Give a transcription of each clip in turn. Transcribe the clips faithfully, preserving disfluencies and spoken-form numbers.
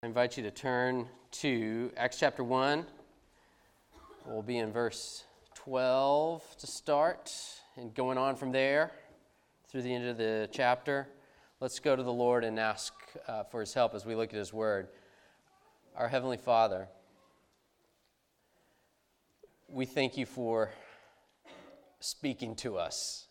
I invite you to turn to Acts chapter one. We'll be in verse twelve to start, and going on from there through the end of the chapter. Let's go to the Lord and ask uh, for His help as we look at His Word. Our Heavenly Father, we thank You for speaking to us.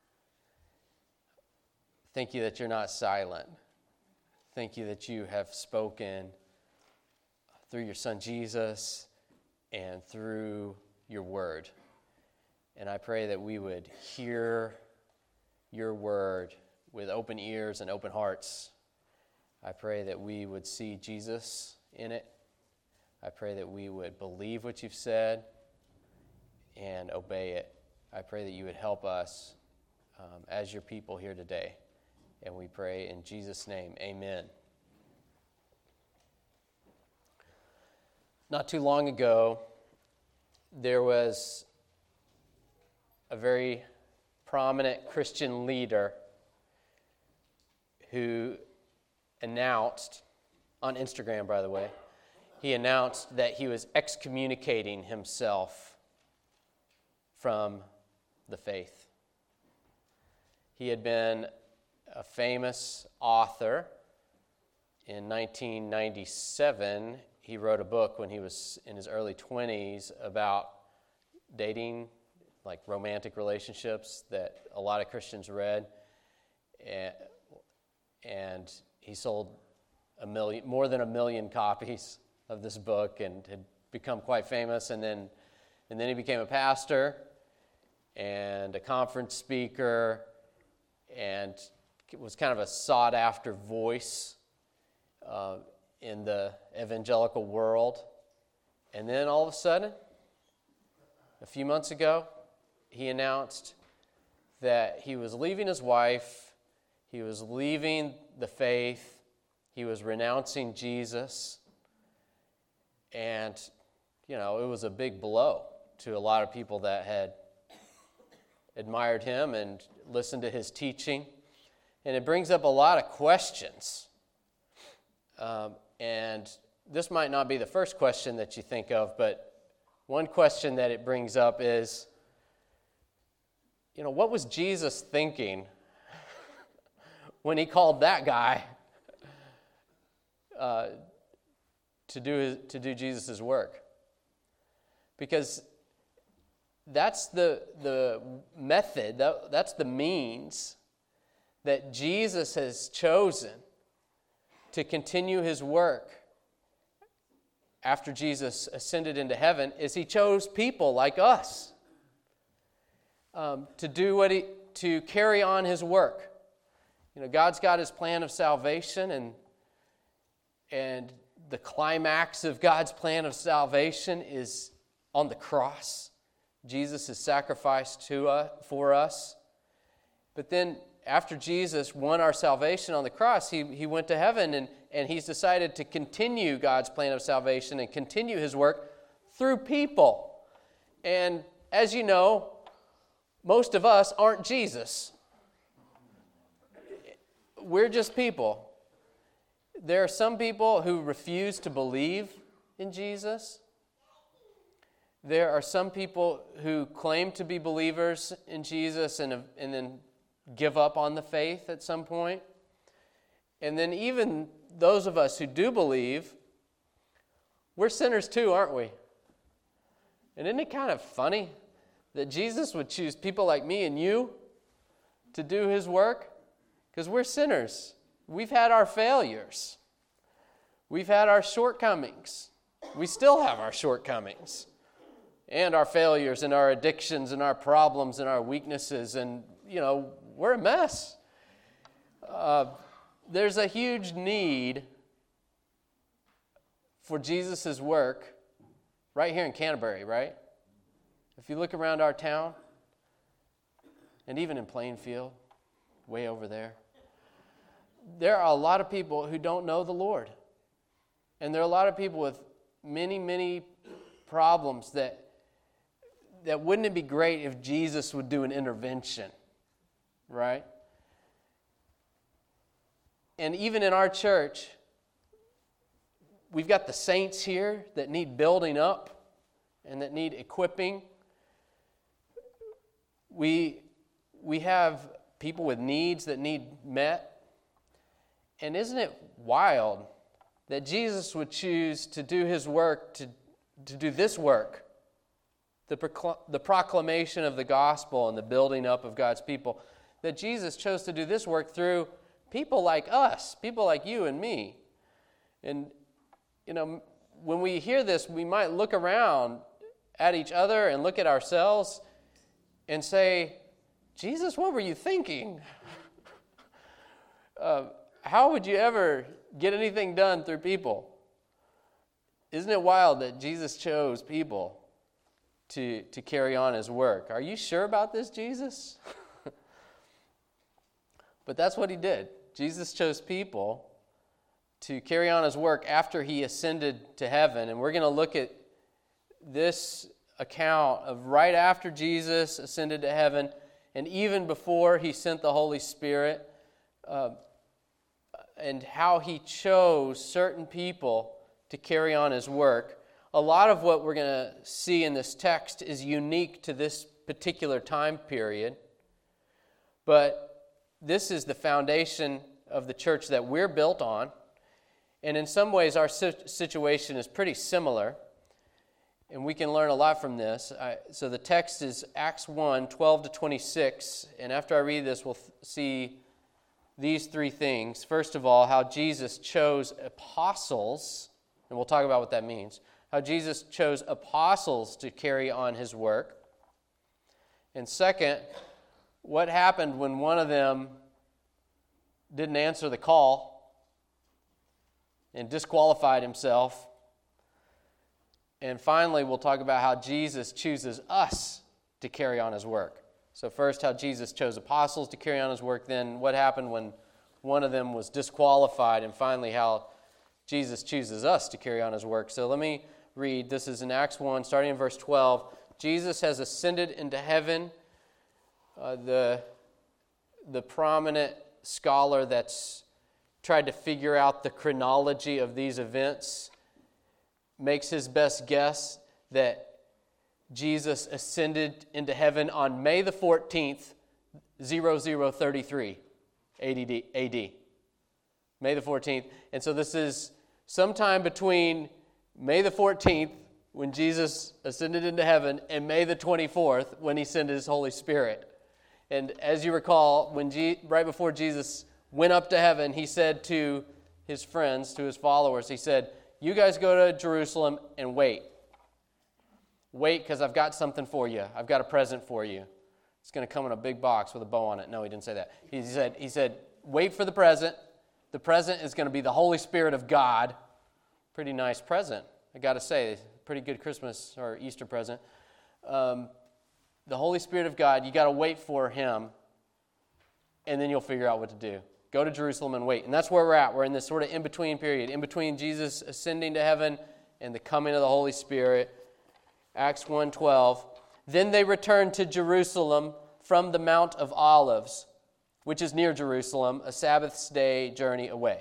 Thank You that You're not silent. Thank You that You have spoken through Your Son Jesus and through Your Word. And I pray that we would hear Your Word with open ears and open hearts. I pray that we would see Jesus in it. I pray that we would believe what You've said and obey it. I pray that You would help us um, as Your people here today. And we pray in Jesus' name, amen. Not too long ago, there was a very prominent Christian leader who announced, on Instagram, by the way, he announced that he was excommunicating himself from the faith. He had been a famous author. In nineteen ninety-seven, he wrote a book when he was in his early twenties about dating, like romantic relationships that a lot of Christians read. And he sold a million, more than a million copies of this book and had become quite famous. And then, and then he became a pastor and a conference speaker and was kind of a sought-after voice uh, in the evangelical world. And then all of a sudden, a few months ago, he announced that he was leaving his wife, he was leaving the faith, he was renouncing Jesus, and, you know, it was a big blow to a lot of people that had admired him and listened to his teaching. And it brings up a lot of questions. Um, and this might not be the first question that you think of, but one question that it brings up is, you know, what was Jesus thinking when he called that guy uh, to do his, to do Jesus' work? Because that's the the method, that, that's the means that Jesus has chosen to continue his work after Jesus ascended into heaven, is he chose people like us um, to do what he, to carry on his work. You know, God's got his plan of salvation, and and the climax of God's plan of salvation is on the cross. Jesus is sacrificed to us, for us. But then after Jesus won our salvation on the cross, he, he went to heaven, and, and he's decided to continue God's plan of salvation and continue his work through people. And as you know, most of us aren't Jesus. We're just people. There are some people who refuse to believe in Jesus. There are some people who claim to be believers in Jesus and, and then give up on the faith at some point. And then even those of us who do believe, we're sinners too, aren't we? And isn't it kind of funny that Jesus would choose people like me and you to do his work? Because we're sinners. We've had our failures. We've had our shortcomings. We still have our shortcomings. And our failures and our addictions and our problems and our weaknesses. And, you know, we're a mess. Uh, there's a huge need for Jesus' work right here in Canterbury, right? If you look around our town, and even in Plainfield, way over there, there are a lot of people who don't know the Lord. And there are a lot of people with many, many problems that that wouldn't it be great if Jesus would do an intervention, right? And even in our church, we've got the saints here that need building up and that need equipping. We, we have people with needs that need met. And isn't it wild that Jesus would choose to do his work, to, to do this work, the, procl- the proclamation of the gospel and the building up of God's people, that Jesus chose to do this work through people like us, people like you and me. And, you know, when we hear this, we might look around at each other and look at ourselves and say, Jesus, what were you thinking? uh, how would you ever get anything done through people? Isn't it wild that Jesus chose people to, to carry on his work? Are you sure about this, Jesus? But that's what he did. Jesus chose people to carry on his work after he ascended to heaven. And we're going to look at this account of right after Jesus ascended to heaven and even before he sent the Holy Spirit, uh, and how he chose certain people to carry on his work. A lot of what we're going to see in this text is unique to this particular time period, but this is the foundation of the church that we're built on, and in some ways our situation is pretty similar. And we can learn a lot from this. I, so the text is Acts one, twelve to twenty-six. And after I read this, we'll th- see these three things. First of all, how Jesus chose apostles. And we'll talk about what that means. How Jesus chose apostles to carry on his work. And second, what happened when one of them didn't answer the call and disqualified himself. And finally, we'll talk about how Jesus chooses us to carry on his work. So first, how Jesus chose apostles to carry on his work. Then what happened when one of them was disqualified. And finally, how Jesus chooses us to carry on his work. So let me read. This is in Acts one, starting in verse twelve. Jesus has ascended into heaven. Uh, the, the prominent scholar that's tried to figure out the chronology of these events makes his best guess that Jesus ascended into heaven on May the fourteenth, zero zero thirty-three A D. May the fourteenth. And so this is sometime between May the fourteenth, when Jesus ascended into heaven, and May the twenty-fourth, when he sent his Holy Spirit. And as you recall, when G- right before Jesus went up to heaven, he said to his friends, to his followers, he said, you guys go to Jerusalem and wait. Wait, because I've got something for you. I've got a present for you. It's going to come in a big box with a bow on it. No, he didn't say that. He said, he said, wait for the present. The present is going to be the Holy Spirit of God. Pretty nice present, I got to say. Pretty good Christmas or Easter present. Um, the Holy Spirit of God, you got to wait for him, and then you'll figure out what to do. Go to Jerusalem and wait. And that's where we're at. We're in this sort of in-between period, in between Jesus ascending to heaven and the coming of the Holy Spirit. Acts one twelve. Then they returned to Jerusalem from the Mount of Olives, which is near Jerusalem, a Sabbath's day journey away.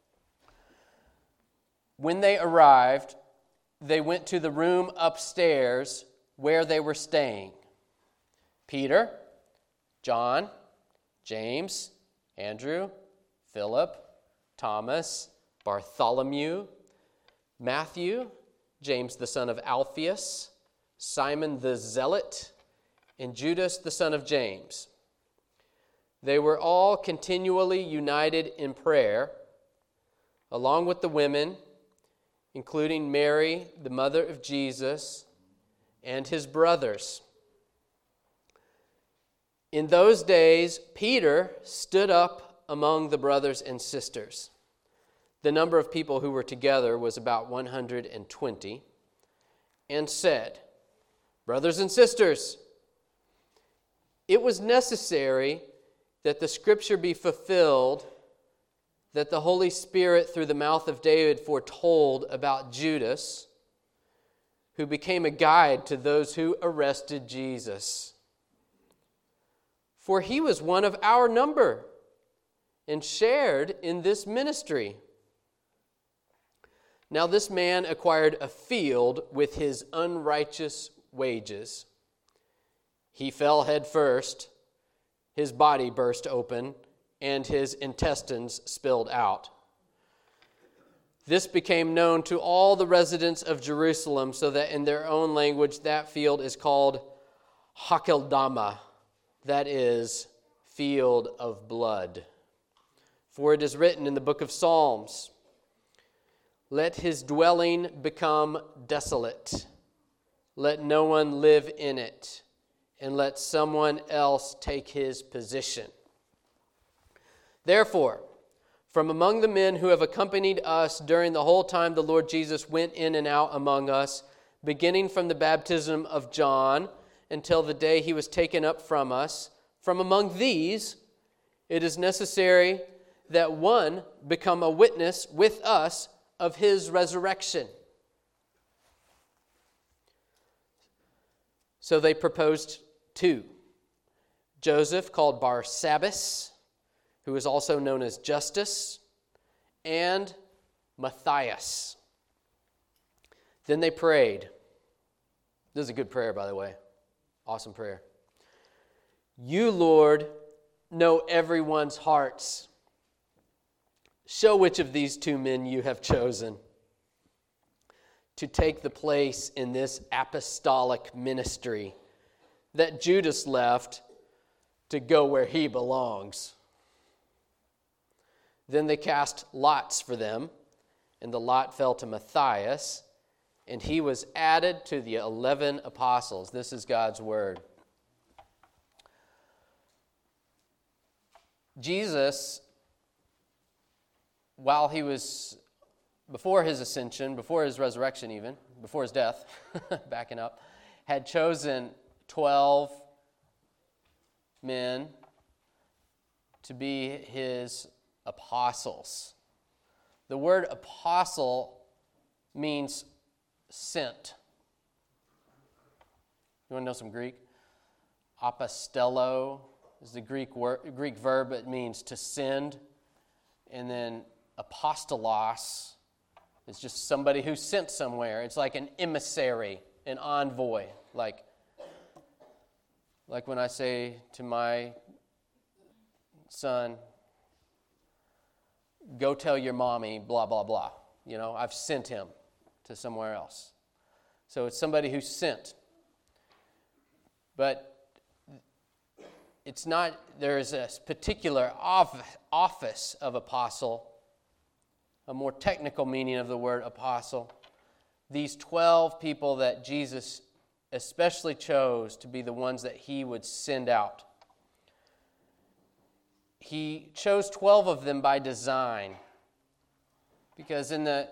When they arrived, they went to the room upstairs where they were staying. Peter, John, James, Andrew, Philip, Thomas, Bartholomew, Matthew, James the son of Alphaeus, Simon the Zealot, and Judas the son of James. They were all continually united in prayer, along with the women, including Mary, the mother of Jesus, and his brothers. In those days, Peter stood up among the brothers and sisters. The number of people who were together was about one hundred twenty, and said, brothers and sisters, it was necessary that the scripture be fulfilled, that the Holy Spirit through the mouth of David foretold about Judas, who became a guide to those who arrested Jesus. For he was one of our number and shared in this ministry. Now this man acquired a field with his unrighteous wages. He fell head first, his body burst open, and his intestines spilled out. This became known to all the residents of Jerusalem, so that in their own language that field is called Hakeldama, that is, field of blood. For it is written in the book of Psalms, let his dwelling become desolate. Let no one live in it, and let someone else take his position. Therefore, from among the men who have accompanied us during the whole time the Lord Jesus went in and out among us, beginning from the baptism of John until the day he was taken up from us, from among these it is necessary that one become a witness with us of his resurrection. So they proposed two. Joseph, called Barsabbas, who is also known as Justus, and Matthias. Then they prayed. This is a good prayer, by the way. Awesome prayer. You, Lord, know everyone's hearts. Show which of these two men you have chosen to take the place in this apostolic ministry that Judas left to go where he belongs. Then they cast lots for them, and the lot fell to Matthias, and he was added to the eleven apostles. This is God's word. Jesus, while he was, before his ascension, before his resurrection even, before his death, backing up, had chosen twelve men to be his apostles. The word apostle means sent. You want to know some Greek? Apostello is the Greek word, Greek verb. It means to send. And then apostolos is just somebody who's sent somewhere. It's like an emissary, an envoy. Like, like when I say to my son, go tell your mommy, blah, blah, blah. You know, I've sent him to somewhere else. So it's somebody who's sent. But it's not, there is a particular office of apostle, a more technical meaning of the word apostle. These twelve people that Jesus especially chose to be the ones that he would send out. He chose twelve of them by design, because in the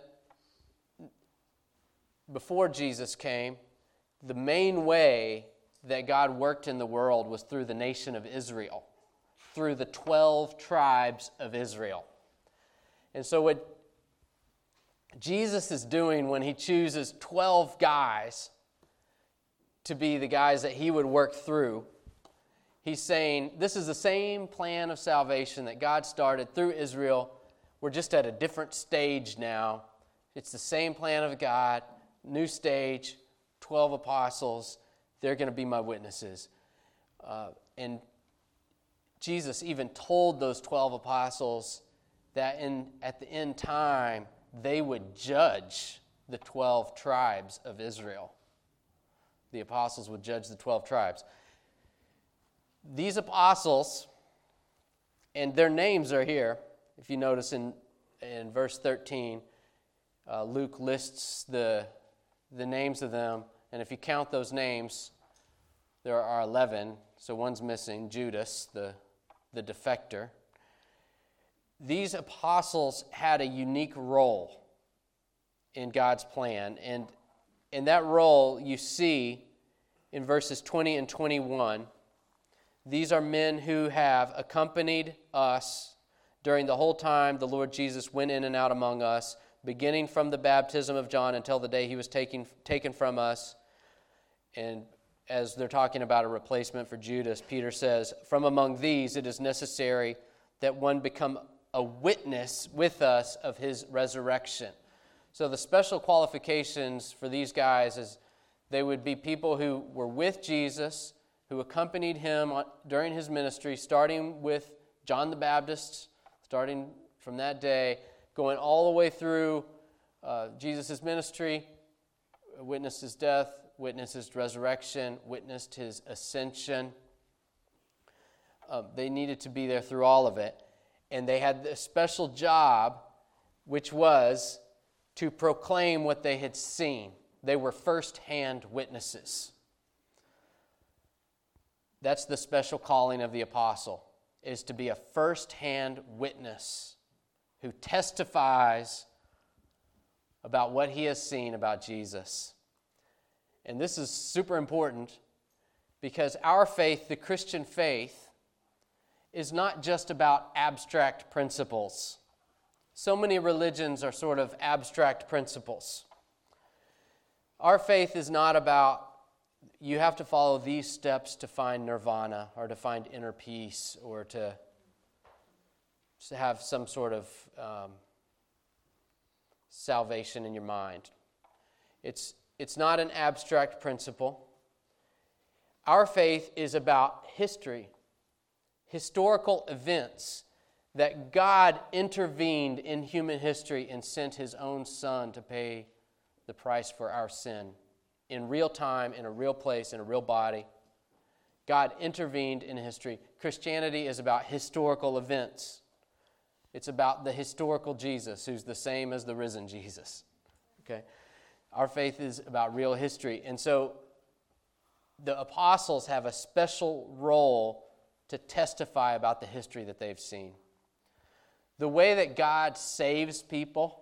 before Jesus came, the main way that God worked in the world was through the nation of Israel, through the twelve tribes of Israel. And so what Jesus is doing when he chooses twelve guys to be the guys that he would work through, he's saying, this is the same plan of salvation that God started through Israel. We're just at a different stage now. It's the same plan of God, new stage, twelve apostles. They're going to be my witnesses. Uh, and Jesus even told those twelve apostles that in at the end time, they would judge the twelve tribes of Israel. The apostles would judge the twelve tribes. These apostles, and their names are here. If you notice in, in verse thirteen, uh, Luke lists the, the names of them. And if you count those names, there are eleven. So one's missing, Judas, the, the defector. These apostles had a unique role in God's plan. And in that role, you see in verses twenty and twenty-one, these are men who have accompanied us during the whole time the Lord Jesus went in and out among us, beginning from the baptism of John until the day he was taken, taken from us. And as they're talking about a replacement for Judas, Peter says, from among these it is necessary that one become a witness with us of his resurrection. So the special qualifications for these guys is they would be people who were with Jesus, who accompanied him during his ministry, starting with John the Baptist, starting from that day, going all the way through uh, Jesus' ministry, witnessed his death, witnessed his resurrection, witnessed his ascension. Uh, they needed to be there through all of it. And they had a special job, which was to proclaim what they had seen. They were first-hand witnesses. That's the special calling of the apostle, is to be a first-hand witness who testifies about what he has seen about Jesus. And this is super important because our faith, the Christian faith, is not just about abstract principles. So many religions are sort of abstract principles. Our faith is not about, you have to follow these steps to find nirvana or to find inner peace or to have some sort of um, salvation in your mind. It's, it's not an abstract principle. Our faith is about history, historical events that God intervened in human history and sent his own Son to pay the price for our sin in real time, in a real place, in a real body. God intervened in history. Christianity is about historical events. It's about the historical Jesus, who's the same as the risen Jesus. Okay? Our faith is about real history. And so the apostles have a special role to testify about the history that they've seen. The way that God saves people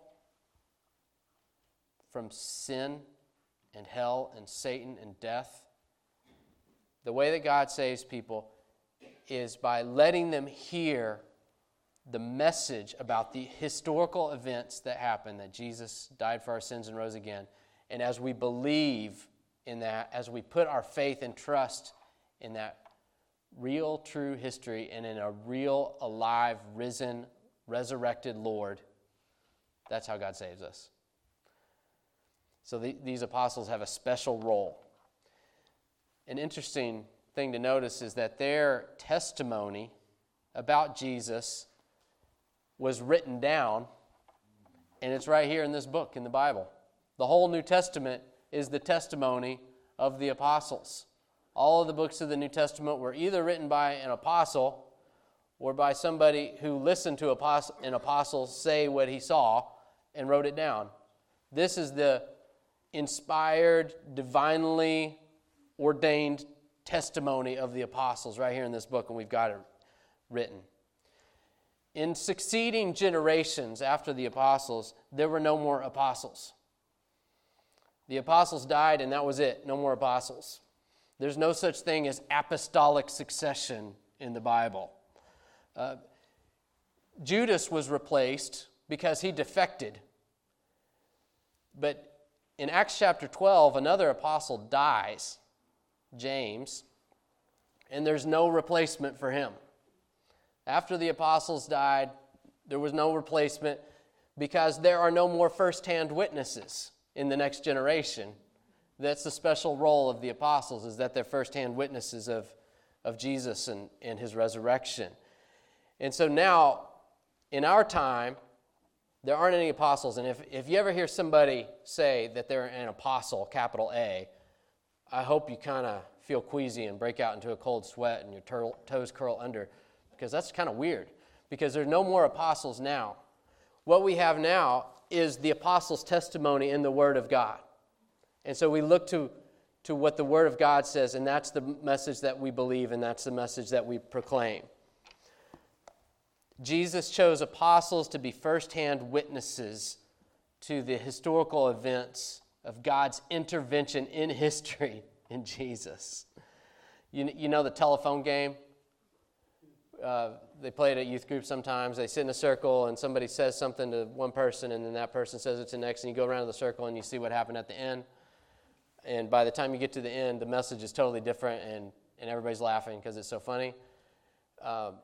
from sin and hell and Satan and death, the way that God saves people is by letting them hear the message about the historical events that happened, that Jesus died for our sins and rose again. And as we believe in that, as we put our faith and trust in that real, true history and in a real, alive, risen, resurrected Lord, that's how God saves us. So the, these apostles have a special role. An interesting thing to notice is that their testimony about Jesus was written down, and it's right here in this book, in the Bible. The whole New Testament is the testimony of the apostles. All of the books of the New Testament were either written by an apostle or by somebody who listened to an apostle say what he saw and wrote it down. This is the inspired, divinely ordained testimony of the apostles right here in this book, and we've got it written. In succeeding generations after the apostles, there were no more apostles. The apostles died, and that was it. No more apostles. There's no such thing as apostolic succession in the Bible. Uh, Judas was replaced because he defected. But in Acts chapter twelve, another apostle dies, James, and there's no replacement for him. After the apostles died, there was no replacement because there are no more first-hand witnesses in the next generation. That's the special role of the apostles, is that they're first-hand witnesses of, of Jesus and, and his resurrection. And so now, in our time, there aren't any apostles. And if, if you ever hear somebody say that they're an apostle, capital A, I hope you kind of feel queasy and break out into a cold sweat and your tur- toes curl under, because that's kind of weird, because there are no more apostles now. What we have now is the apostles' testimony in the Word of God. And so we look to, to what the Word of God says, and that's the message that we believe, and that's the message that we proclaim. Jesus chose apostles to be first-hand witnesses to the historical events of God's intervention in history in Jesus. You, you know the telephone game? Uh, they play it at youth groups sometimes. They sit in a circle and somebody says something to one person and then that person says it to the next, and you go around the circle and you see what happened at the end. And by the time you get to the end, the message is totally different and, and everybody's laughing because it's so funny. Um,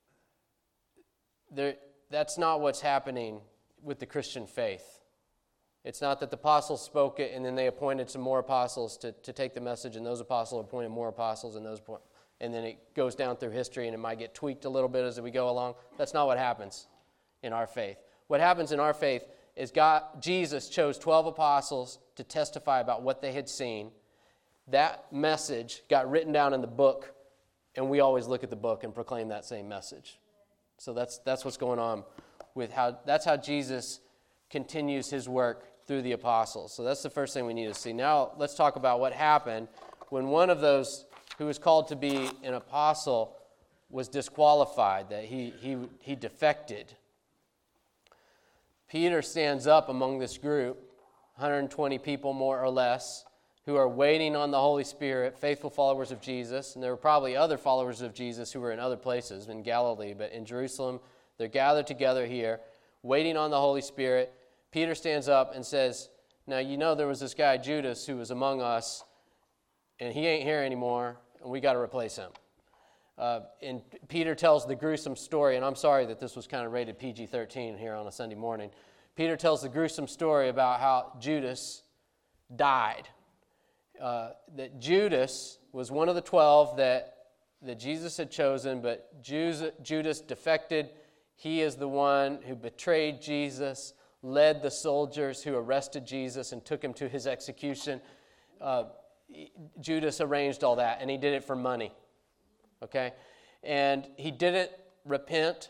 there, that's not what's happening with the Christian faith. It's not that the apostles spoke it and then they appointed some more apostles to, to take the message, and those apostles appointed more apostles, and those point, and then it goes down through history and it might get tweaked a little bit as we go along. That's not what happens in our faith. What happens in our faith is God, Jesus chose twelve apostles to testify about what they had seen. That message got written down in the book, and we always look at the book and proclaim that same message. So that's that's what's going on with how, that's how Jesus continues his work through the apostles. So that's the first thing we need to see. Now let's talk about what happened when one of those who was called to be an apostle was disqualified, that he he he defected. Peter stands up among this group, one hundred twenty people more or less, who are waiting on the Holy Spirit, faithful followers of Jesus. And there were probably other followers of Jesus who were in other places, in Galilee, but in Jerusalem, they're gathered together here, waiting on the Holy Spirit. Peter stands up and says, now, you know there was this guy, Judas, who was among us, and he ain't here anymore, and we got to replace him. Uh, and Peter tells the gruesome story, and I'm sorry that this was kind of rated P G thirteen here on a Sunday morning. Peter tells the gruesome story about how Judas died. Uh, that Judas was one of the twelve that, that Jesus had chosen, but Judas defected. He is the one who betrayed Jesus, led the soldiers who arrested Jesus and took him to his execution. Uh, Judas arranged all that, and he did it for money. Okay? And he didn't repent.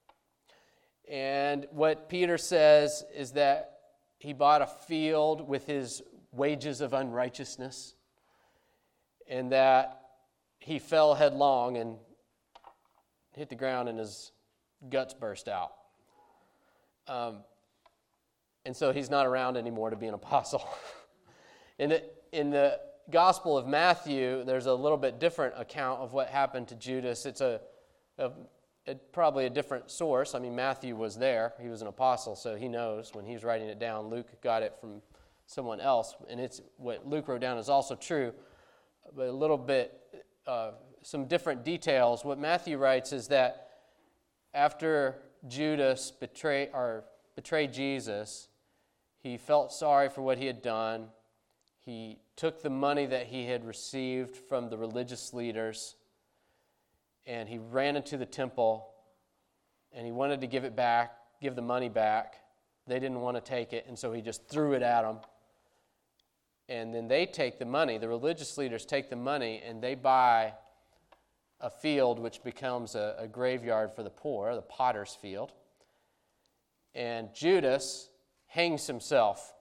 And what Peter says is that he bought a field with his wages of unrighteousness, and that he fell headlong and hit the ground and his guts burst out. Um, and so he's not around anymore to be an apostle. in, the, in the Gospel of Matthew, there's a little bit different account of what happened to Judas. It's a, a, a probably a different source. I mean, Matthew was there. He was an apostle, so he knows when he's writing it down. Luke got it from someone else, and it's what Luke wrote down is also true, but a little bit, uh, some different details. What Matthew writes is that after Judas betray, or betrayed Jesus, he felt sorry for what he had done. He took the money that he had received from the religious leaders, and he ran into the temple, and he wanted to give it back, give the money back. They didn't want to take it, and so he just threw it at them. And then they take the money, the religious leaders take the money, and they buy a field which becomes a, a graveyard for the poor, the potter's field. And Judas hangs himself.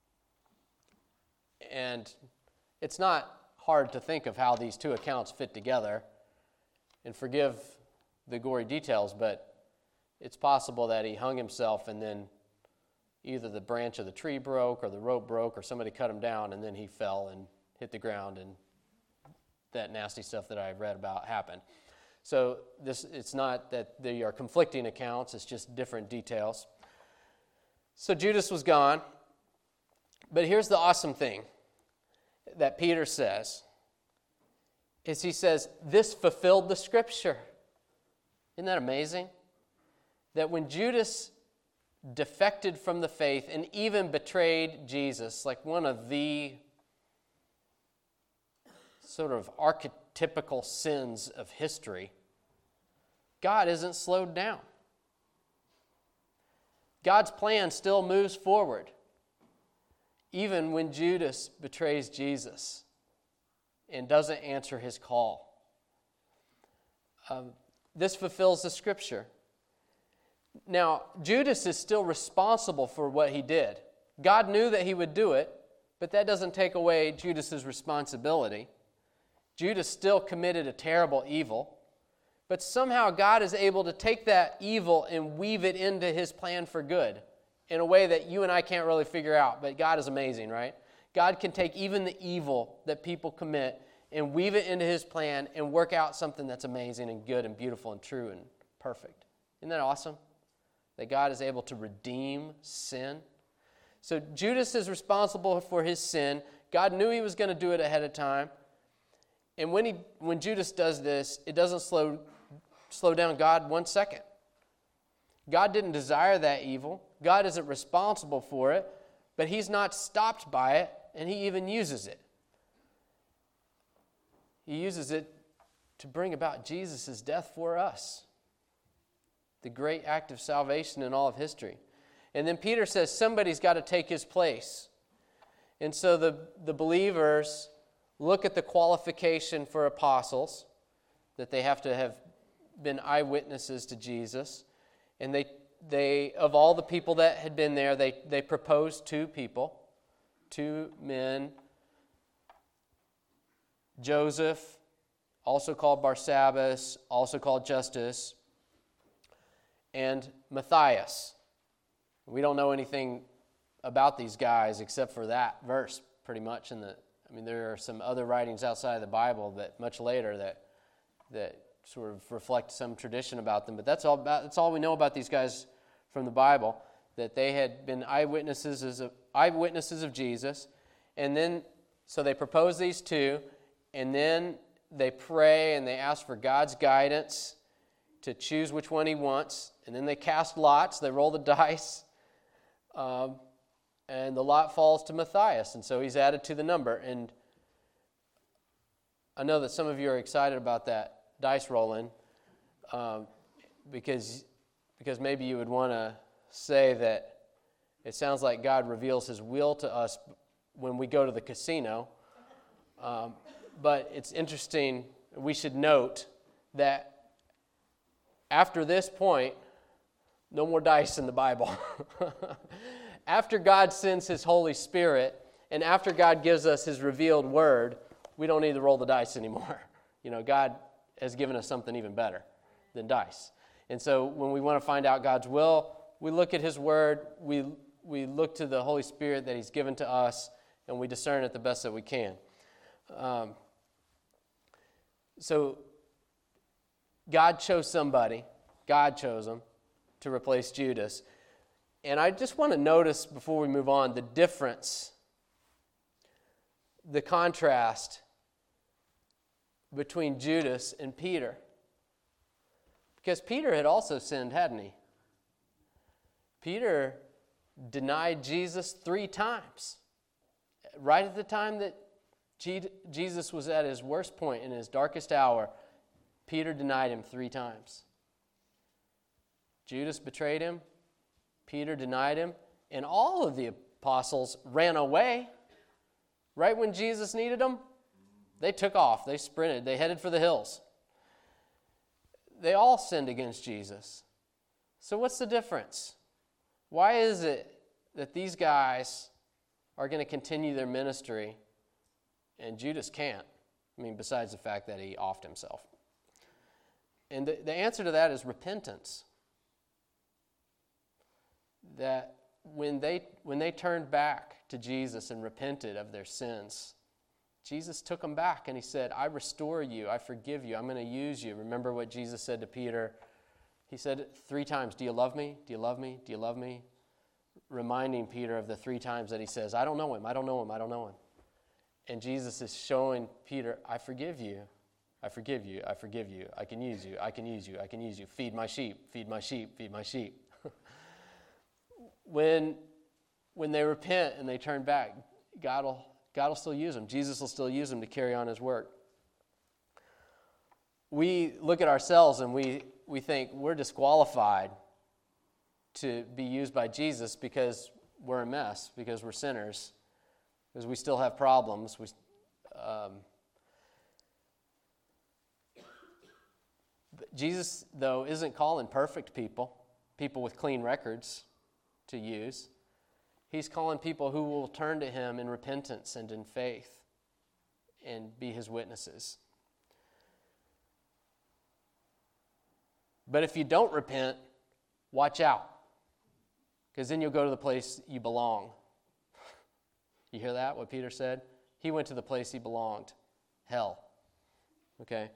And it's not hard to think of how these two accounts fit together. And forgive the gory details, but it's possible that he hung himself and then either the branch of the tree broke or the rope broke or somebody cut him down, and then he fell and hit the ground, and that nasty stuff that I read about happened. So this it's not that they are conflicting accounts, it's just different details. So Judas was gone. But here's the awesome thing that Peter says, is he says, this fulfilled the Scripture. Isn't that amazing? That when Judas defected from the faith and even betrayed Jesus, like one of the sort of archetypical sins of history, God isn't slowed down. God's plan still moves forward, even when Judas betrays Jesus and doesn't answer his call. Um, this fulfills the Scripture. Now, Judas is still responsible for what he did. God knew that he would do it, but that doesn't take away Judas's responsibility. Judas still committed a terrible evil, but somehow God is able to take that evil and weave it into his plan for good in a way that you and I can't really figure out, but God is amazing, right? God can take even the evil that people commit and weave it into his plan and work out something that's amazing and good and beautiful and true and perfect. Isn't that awesome? That God is able to redeem sin. So Judas is responsible for his sin. God knew he was going to do it ahead of time. And when he, when Judas does this, it doesn't slow, slow down God one second. God didn't desire that evil. God isn't responsible for it. But he's not stopped by it, and he even uses it. He uses it to bring about Jesus' death for us. The great act of salvation in all of history. And then Peter says somebody's got to take his place. And so the, the believers look at the qualification for apostles, that they have to have been eyewitnesses to Jesus. And they, they of all the people that had been there, they, they proposed two people, two men. Joseph, also called Barsabbas, also called Justus, and Matthias. We don't know anything about these guys except for that verse, pretty much. In the, I mean, there are some other writings outside of the Bible that much later that that sort of reflect some tradition about them. But that's all. About, that's all we know about these guys from the Bible. That they had been eyewitnesses as a, eyewitnesses of Jesus, and then so they propose these two, and then they pray and they ask for God's guidance to choose which one He wants, and then they cast lots. They roll the dice. Um, and the lot falls to Matthias, and so he's added to the number. And I know that some of you are excited about that dice rolling, um, because because maybe you would want to say that it sounds like God reveals His will to us when we go to the casino. Um, but it's interesting, we should note that after this point, no more dice in the Bible. After God sends His Holy Spirit, and after God gives us His revealed word, we don't need to roll the dice anymore. You know, God has given us something even better than dice. And so when we want to find out God's will, we look at His word, we we look to the Holy Spirit that He's given to us, and we discern it the best that we can. Um, so God chose somebody, God chose him to replace Judas. And I just want to notice before we move on the difference, the contrast between Judas and Peter. Because Peter had also sinned, hadn't he? Peter denied Jesus three times. Right at the time that Jesus was at his worst point, in his darkest hour, Peter denied Him three times. Judas betrayed Him. Peter denied Him. And all of the apostles ran away. Right when Jesus needed them, they took off. They sprinted. They headed for the hills. They all sinned against Jesus. So what's the difference? Why is it that these guys are going to continue their ministry and Judas can't? I mean, besides the fact that he offed himself. And the, the answer to that is repentance. That when they when they turned back to Jesus and repented of their sins, Jesus took them back and He said, I restore you, I forgive you, I'm going to use you. Remember what Jesus said to Peter? He said three times, do you love me? Do you love me? Do you love me? Reminding Peter of the three times that he says, I don't know him, I don't know him, I don't know him. And Jesus is showing Peter, I forgive you, I forgive you, I forgive you, I can use you, I can use you, I can use you. Feed my sheep, feed my sheep, feed my sheep. when, when they repent and they turn back, God will, God will still use them. Jesus will still use them to carry on His work. We look at ourselves and we, we think we're disqualified to be used by Jesus because we're a mess, because we're sinners, because we still have problems. We, um, but Jesus, though, isn't calling perfect people, people with clean records to use. He's calling people who will turn to Him in repentance and in faith and be His witnesses. But if you don't repent, watch out, because then you'll go to the place you belong. You hear that, what Peter said? He went to the place he belonged, hell. Okay?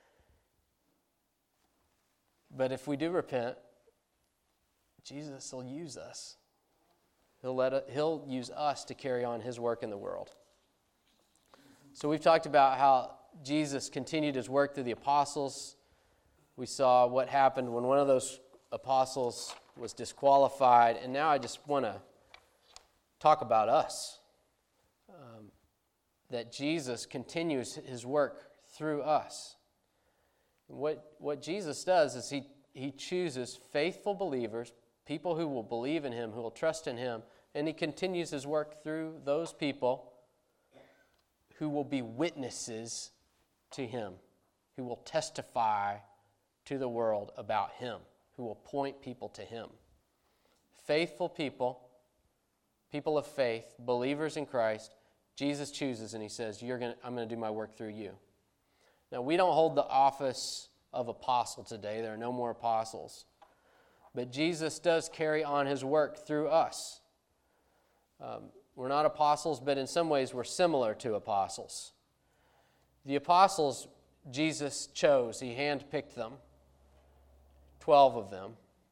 But if we do repent, Jesus will use us. He'll let it, He'll use us to carry on His work in the world. So we've talked about how Jesus continued His work through the apostles. We saw what happened when one of those apostles was disqualified. And now I just want to talk about us. Um, that Jesus continues his work through us. What, what Jesus does is he, he chooses faithful believers, people who will believe in him, who will trust in him, and he continues his work through those people who will be witnesses to him, who will testify to the world about him, who will point people to him. Faithful people, people of faith, believers in Christ, Jesus chooses and he says, You're gonna, I'm going to do my work through you. Now, we don't hold the office of apostle today. There are no more apostles. But Jesus does carry on his work through us. Um, we're not apostles, but in some ways we're similar to apostles. The apostles Jesus chose. He handpicked them, twelve of them.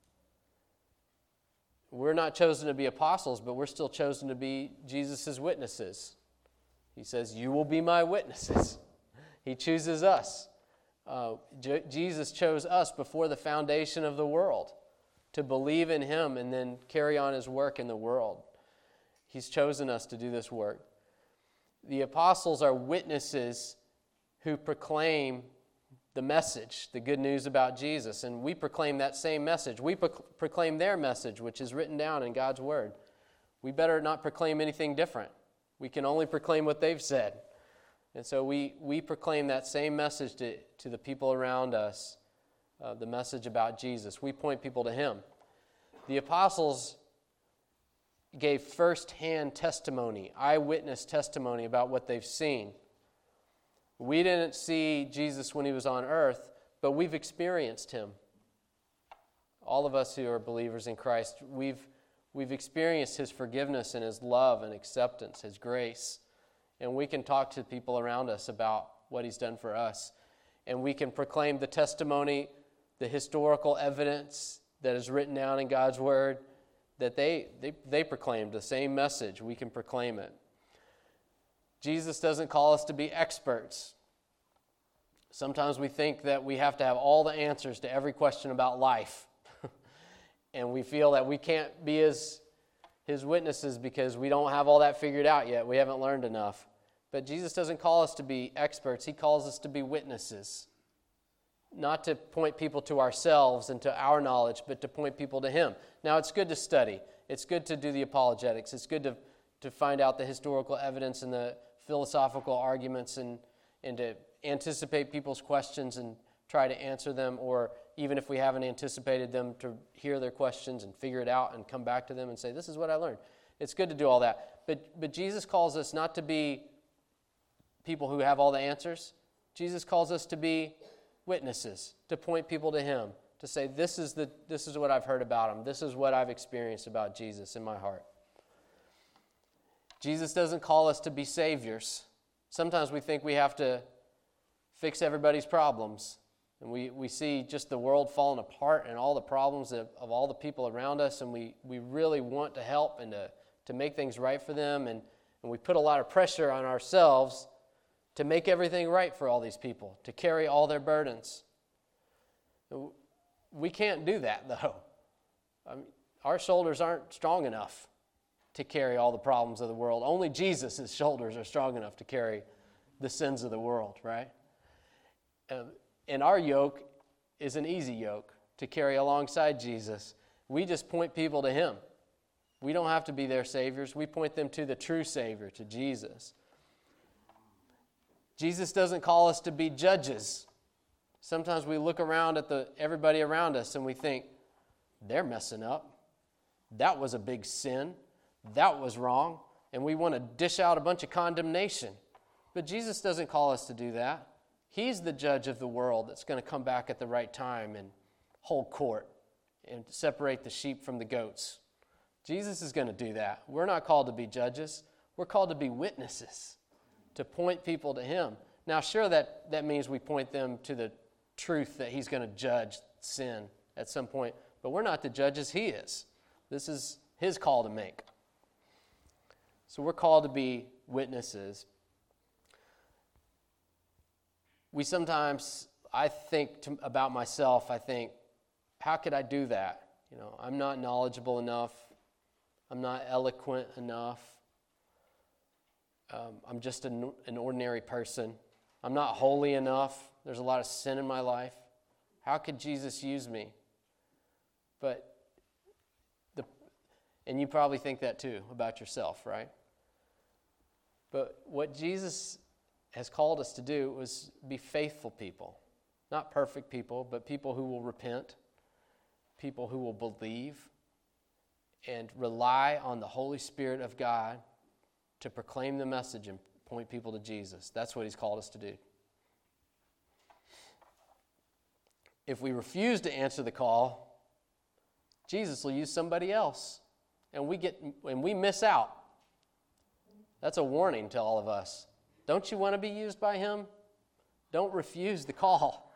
We're not chosen to be apostles, but we're still chosen to be Jesus' witnesses. He says, you will be my witnesses. He chooses us. Uh, J- Jesus chose us before the foundation of the world to believe in him and then carry on his work in the world. He's chosen us to do this work. The apostles are witnesses who proclaim the message, the good news about Jesus, and we proclaim that same message. We pro- proclaim their message, which is written down in God's Word. We better not proclaim anything different. We can only proclaim what they've said. And so we, we proclaim that same message to, to the people around us, uh, the message about Jesus. We point people to him. The apostles gave first-hand testimony, eyewitness testimony about what they've seen. We didn't see Jesus when he was on earth, but we've experienced him. All of us who are believers in Christ, we've We've experienced his forgiveness and his love and acceptance, his grace. And we can talk to people around us about what he's done for us. And we can proclaim the testimony, the historical evidence that is written down in God's Word, that they, they, they proclaimed the same message. We can proclaim it. Jesus doesn't call us to be experts. Sometimes we think that we have to have all the answers to every question about life. And we feel that we can't be his, his witnesses because we don't have all that figured out yet. We haven't learned enough. But Jesus doesn't call us to be experts. He calls us to be witnesses. Not to point people to ourselves and to our knowledge, but to point people to him. Now, it's good to study. It's good to do the apologetics. It's good to, to find out the historical evidence and the philosophical arguments and, and to anticipate people's questions and try to answer them, or even if we haven't anticipated them, to hear their questions and figure it out and come back to them and say, this is what I learned. It's good to do all that. But, but Jesus calls us not to be people who have all the answers. Jesus calls us to be witnesses, to point people to him, to say, this is the this is what I've heard about him. This is what I've experienced about Jesus in my heart. Jesus doesn't call us to be saviors. Sometimes we think we have to fix everybody's problems. And we, we see just the world falling apart and all the problems of, of all the people around us, and we, we really want to help and to, to make things right for them, and, and we put a lot of pressure on ourselves to make everything right for all these people, to carry all their burdens. We can't do that, though. I mean, our shoulders aren't strong enough to carry all the problems of the world. Only Jesus' shoulders are strong enough to carry the sins of the world, right? Um, And our yoke is an easy yoke to carry alongside Jesus. We just point people to him. We don't have to be their saviors. We point them to the true Savior, to Jesus. Jesus doesn't call us to be judges. Sometimes we look around at the everybody around us and we think, they're messing up. That was a big sin. That was wrong. And we want to dish out a bunch of condemnation. But Jesus doesn't call us to do that. He's the judge of the world that's going to come back at the right time and hold court and separate the sheep from the goats. Jesus is going to do that. We're not called to be judges. We're called to be witnesses, to point people to him. Now, sure, that, that means we point them to the truth that he's going to judge sin at some point, but we're not the judges, he is. This is his call to make. So we're called to be witnesses. We sometimes, I think to, about myself, I think, how could I do that? You know, I'm not knowledgeable enough. I'm not eloquent enough. Um, I'm just an, an ordinary person. I'm not holy enough. There's a lot of sin in my life. How could Jesus use me? But, the, and you probably think that too about yourself, right? But what Jesus has called us to do was be faithful people. Not perfect people, but people who will repent, people who will believe, and rely on the Holy Spirit of God to proclaim the message and point people to Jesus. That's what he's called us to do. If we refuse to answer the call, Jesus will use somebody else, and we get and we miss out. That's a warning to all of us. Don't you want to be used by him? Don't refuse the call.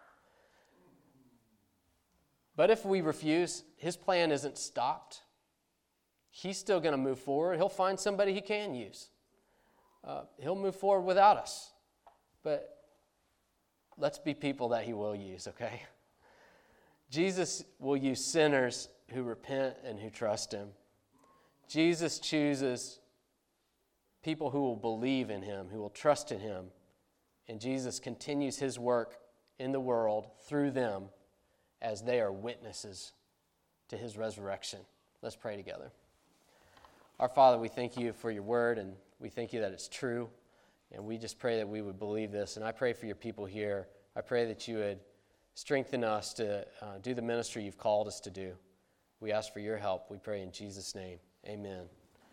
But if we refuse, his plan isn't stopped. He's still going to move forward. He'll find somebody he can use. Uh, he'll move forward without us. But let's be people that he will use, okay? Jesus will use sinners who repent and who trust him. Jesus chooses people who will believe in him, who will trust in him. And Jesus continues his work in the world through them as they are witnesses to his resurrection. Let's pray together. Our Father, we thank you for your word, and we thank you that it's true. And we just pray that we would believe this. And I pray for your people here. I pray that you would strengthen us to uh, do the ministry you've called us to do. We ask for your help. We pray in Jesus' name. Amen.